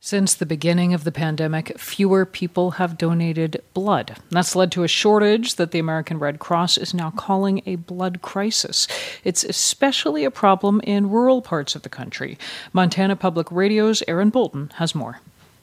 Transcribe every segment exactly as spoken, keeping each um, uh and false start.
Since the beginning of the pandemic, fewer people have donated blood. That's led to a shortage that the American Red Cross is now calling a blood crisis. It's especially a problem in rural parts of the country. Montana Public Radio's Aaron Bolton has more.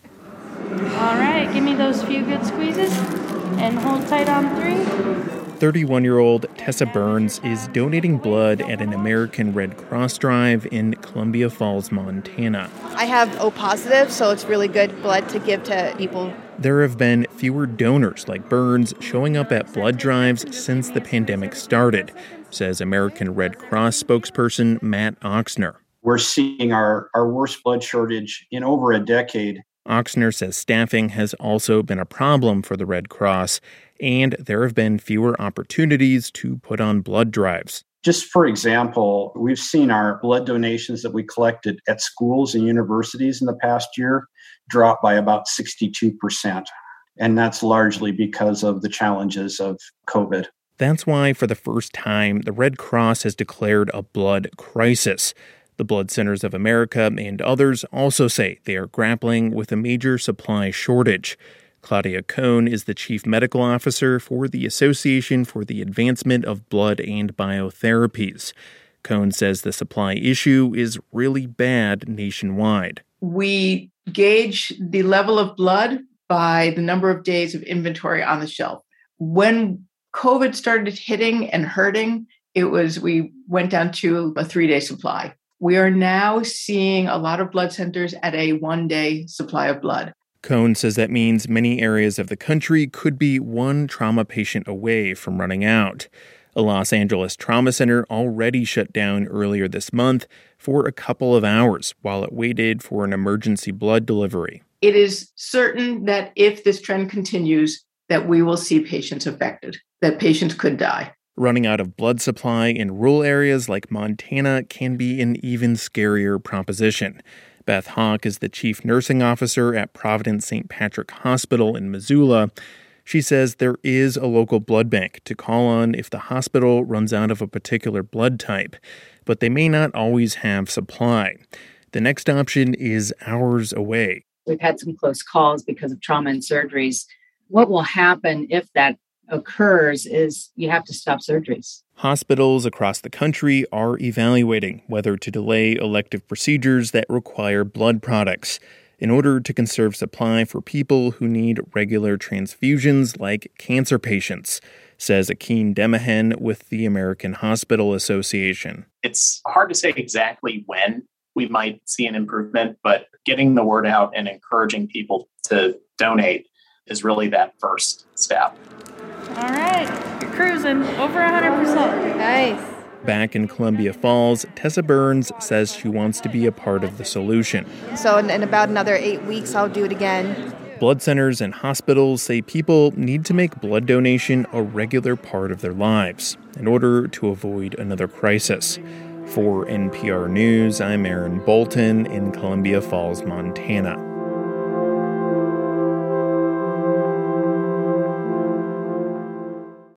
All right, give me those few good squeezes and hold tight on three. thirty-one-year-old Tessa Burns is donating blood at an American Red Cross drive in Columbia Falls, Montana. I have O positive, so it's really good blood to give to people. There have been fewer donors like Burns showing up at blood drives since the pandemic started, says American Red Cross spokesperson Matt Oxner. We're seeing our, our worst blood shortage in over a decade. Oxner says staffing has also been a problem for the Red Cross, and there have been fewer opportunities to put on blood drives. Just for example, we've seen our blood donations that we collected at schools and universities in the past year drop by about sixty-two percent. And that's largely because of the challenges of COVID. That's why, for the first time, the Red Cross has declared a blood crisis. The Blood Centers of America and others also say they are grappling with a major supply shortage. Claudia Cohn is the chief medical officer for the Association for the Advancement of Blood and Biotherapies. Cohn says the supply issue is really bad nationwide. We gauge the level of blood by the number of days of inventory on the shelf. When COVID started hitting and hurting, it was we went down to a three-day supply. We are now seeing a lot of blood centers at a one-day supply of blood. Cohn says that means many areas of the country could be one trauma patient away from running out. A Los Angeles trauma center already shut down earlier this month for a couple of hours while it waited for an emergency blood delivery. It is certain that if this trend continues, that we will see patients affected, that patients could die. Running out of blood supply in rural areas like Montana can be an even scarier proposition. Beth Hawk is the chief nursing officer at Providence Saint Patrick Hospital in Missoula. She says there is a local blood bank to call on if the hospital runs out of a particular blood type, but they may not always have supply. The next option is hours away. We've had some close calls because of trauma and surgeries. What will happen if that occurs is you have to stop surgeries. Hospitals across the country are evaluating whether to delay elective procedures that require blood products in order to conserve supply for people who need regular transfusions like cancer patients, says Akeem Demahen with the American Hospital Association. It's hard to say exactly when we might see an improvement, but getting the word out and encouraging people to donate is really that first step. All right, you're cruising over one hundred percent. Nice. Back in Columbia Falls, Tessa Burns says she wants to be a part of the solution. So in, in about another eight weeks, I'll do it again. Blood centers and hospitals say people need to make blood donation a regular part of their lives in order to avoid another crisis. For N P R News, I'm Aaron Bolton in Columbia Falls, Montana.